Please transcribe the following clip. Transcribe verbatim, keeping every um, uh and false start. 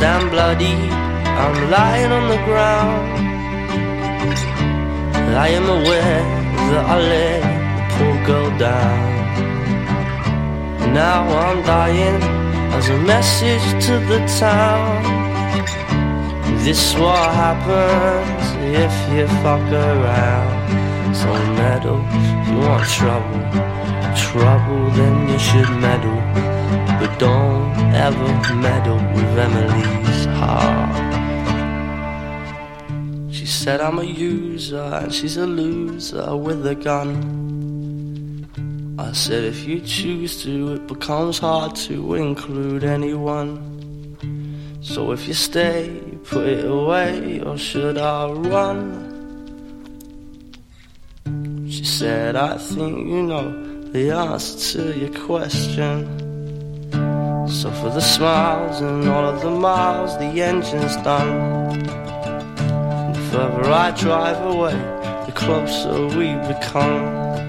and bloody, I'm lying on the ground. I am aware that I let the poor girl down. Now I'm dying as a message to the town. This what happens if you fuck around. So meddle, if you want trouble, trouble then you should meddle. But don't ever meddle with Emily's heart. She said I'm a user and she's a loser with a gun. I said if you choose to, it becomes hard to include anyone. So if you stay, put it away, or should I run? She said I think you know the answer to your question. So for the smiles and all of the miles, the engine's done. The further I drive away, the closer we become.